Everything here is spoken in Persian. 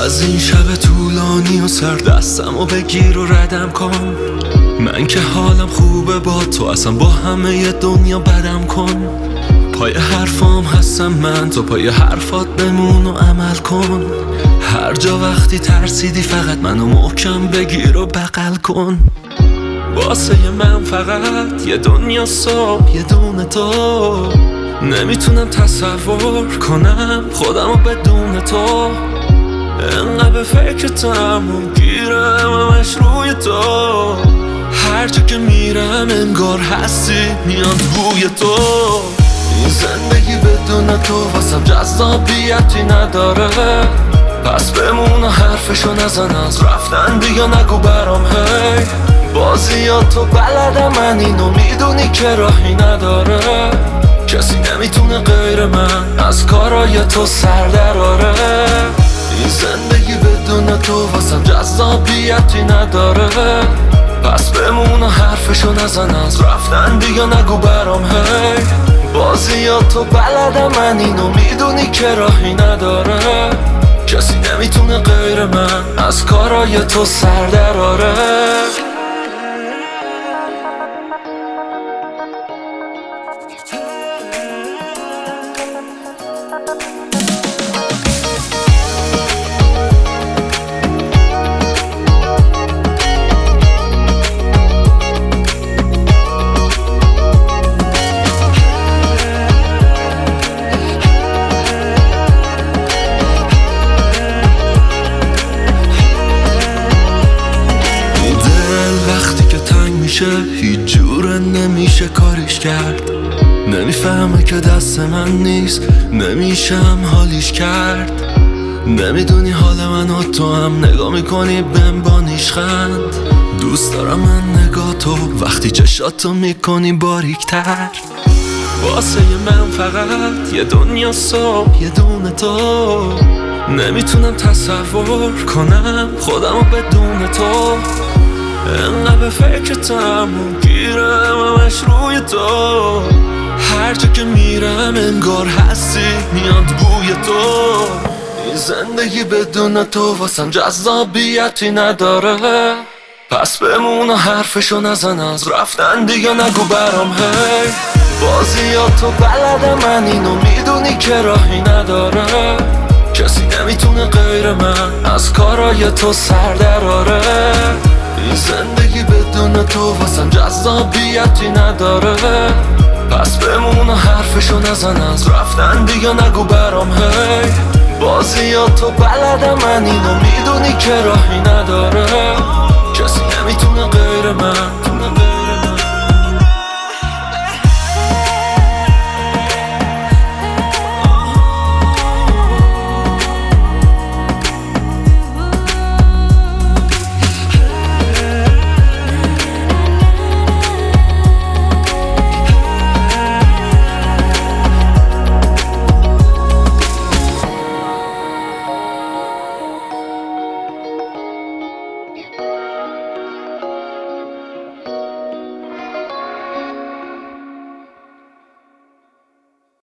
از این شب طولانی و سر دستمو بگیر و ردم کن. من که حالم خوبه با تو، اصلا با همه دنیا بدم کن. پای حرفام هستم من، تو پای حرفات بمون و عمل کن. هر جا وقتی ترسیدی فقط منو محکم بگیر و بغل کن. واسه من فقط یه دنیا صبح، یه دونه تو. نمیتونم تصور کنم خودمو بدون تو. انقدر به فکرتم و گیرم همش روی تو. هر جا که میرم انگار هستی، میاد بوی تو. این زندگی بدون تو واسم جذابیتی نداره. پس بمون و حرفشو نزن، از رفتن دیگه نگو برام. هی بازیاتو بلدم من، اینو میدونی که راهی نداره. کسی نمیتونه غیر من از کارای تو سر دراره. این زندگی بدون تو واسم جذابیتی نداره. پس بمون و حرفشو نزن، از رفتن دیگه نگو برام. هی بازیاتو بلدم من، اینو میدونی که راهی نداره. کسی نمیتونه غیر من از کارای تو سر دراره. هیچ جوره نمیشه کاریش کرد. نمیفهمه که دست من نیست، نمیشم حالیش کرد. نمیدونی حال من و تو هم نگاه میکنی بهم با نیشخند. دوست دارم من نگاه تو وقتی چشاتو میکنی باریکتر. واسه من فقط یه دنیا صبح، یه دونه تو. نمیتونم تصور کنم خودمو بدون تو. انقدر به فکرتم و گیرم همش روی تو. هر جا که میرم انگار هستی، میاد بوی تو. این زندگی بدون تو واسم جذابیتی نداره. پس بمون و حرفشو نزن، از رفتن دیگه نگو برام. هی بازیاتو بلدم من، اینو میدونی که راهی نداره. کسی نمیتونه غیر من از کارای تو سر دراره. این زندگی بدون تو واسم جذابیتی نداره. پس بمون و حرفشو نزن، از رفتن دیگه نگو برام. هی بازیاتو بلدم من، اینو میدونی که راهی نداره. کسی نمیتونه غیر من